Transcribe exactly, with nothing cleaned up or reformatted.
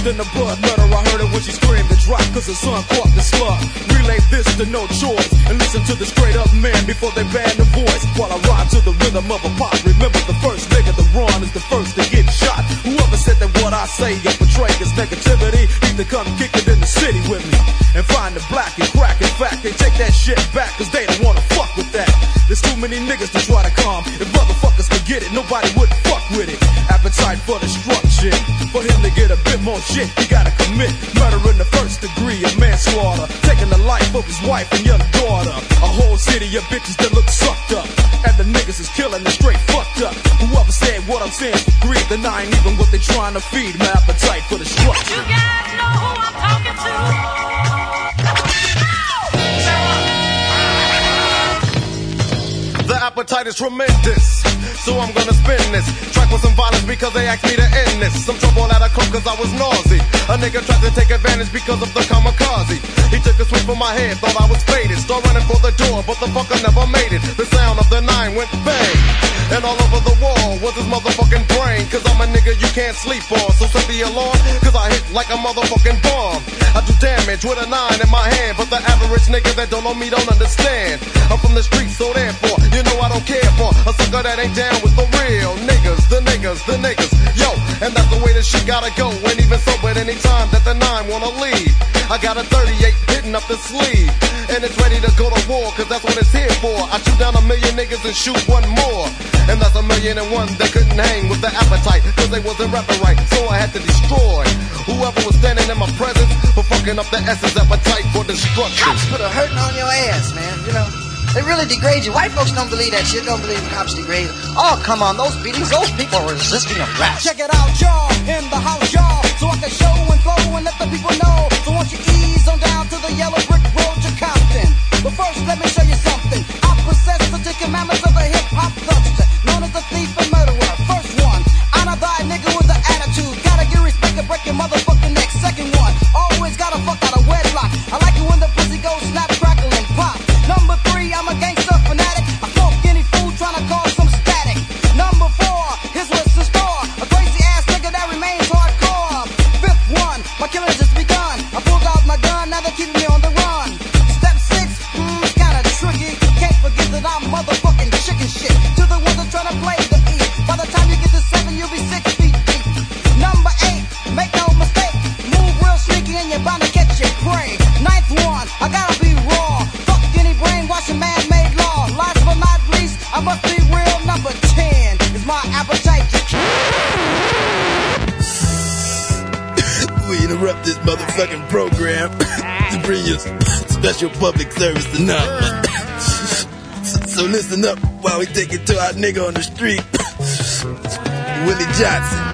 than the blood letter. I heard it when she screamed and dropped cause her son caught the slug. Relay this to no choice and listen to the straight up man before they ban the voice. While I ride to the rhythm of a pop, remember the first nigga to run is the first to get shot. Whoever said that what I say or portray is negativity need to come kick it in the city with me and find the black and crack. In fact, they take that shit back cause they don't wanna fuck with that. There's too many niggas to try to calm. If motherfuckers could get it, nobody would fuck with it. Appetite for destruction. For him to get a bit more shit, he gotta commit murder in the first degree of manslaughter, taking the life of his wife and young daughter. A whole city of bitches that look sucked up, and the niggas is killing and straight fucked up. Whoever said what I'm saying for greed, then I ain't even what they trying to feed. My appetite for destruction. You guys know who I'm talking to? The appetite is tremendous, so I'm gonna spin this track with some violence because they asked me to end this. Some trouble at a club cause I was nauseous. A nigga tried to take advantage because of the kamikaze. He took a sweep from my head, thought I was faded. Start running for the door, but the fucker never made it. The sound of the nine went bang, and all over the wall was his motherfucking brain. Cause I'm a nigga you can't sleep on, so set the alarm, cause I hit like a motherfucking bomb. I do damage with a nine in my hand, but the average nigga that don't know me don't understand. I'm from the streets, so therefore you know I don't care for a sucker that ain't down with the real niggas, the niggas, the niggas, yo. And that's the way this shit gotta go. And even so, at any time that the nine wanna leave, I got a thirty-eight hitting up the sleeve, and it's ready to go to war, cause that's what it's here for. I shoot down a million niggas and shoot one more, and that's a million and one that couldn't hang with the appetite, cause they wasn't rapping right, so I had to destroy whoever was standing in my presence for fucking up the essence appetite for destruction. Cops put a hurting on your ass, man, you know. They really degrade you. White folks don't believe that shit. Don't believe the cops degrade you. Oh, come on. Those beatings, those people are resisting arrest. Check it out, y'all. In the house, y'all. So I can show and flow and let the people know. So won't you ease on down to the yellow brick road to Compton. But first, let me show you something. I possess the Ten Commandments of a hip-hop thugster, known as the thief and murderer. First one, honor thy nigga with the attitude. Gotta get respect and break your motherfucking neck. Second one, always gotta fuck out of wedlock. I like it when the pussy goes snap, crackle, and pop. Number three, I'm a gangster fanatic. I smoke any food trying to cause some static. Number four, here's what's in store. A crazy ass nigga that remains hardcore. Fifth one, my killing just begun. I pulled out my gun, now they're keeping me on the run. Step six, hmm, kinda tricky. Can't forget that I'm motherfucking chicken shit. To the ones that trying to play the E. By the time you get to seven, you'll be six feet deep. Number eight, make no mistake. Move real sneaky and you're bound to catch your prey. Ninth one, I gotta be raw. Brainwashing man-made law. Last but not least, I must be real. Number ten is my appetite. We interrupt this motherfucking program to bring you special public service announcement. So listen up while we take it to our nigga on the street, Willie Johnson.